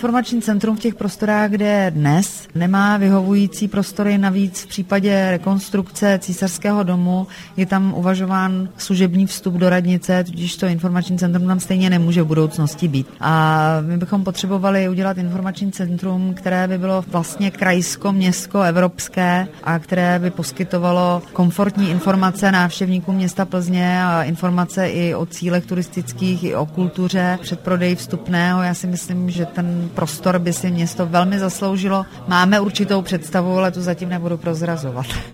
informační centrum v těch prostorách, kde je dnes, nemá vyhovující prostory, navíc v případě rekonstrukce Císařského domu je tam uvažován služební vstup do radnice, tudíž to informační centrum tam stejně nemůže v budoucnosti být. A my bychom potřebovali udělat informační centrum, které by bylo vlastně krajsko, městsko, evropské a které by poskytovalo komfortní informace návštěvníkům města Plzně a informace i o cílech turistických, i o kultuře, předprodej vstupného. Já si myslím, že ten prostor by si město velmi zasloužilo. Máme určitou představu, ale tu zatím nebudu prozrazovat.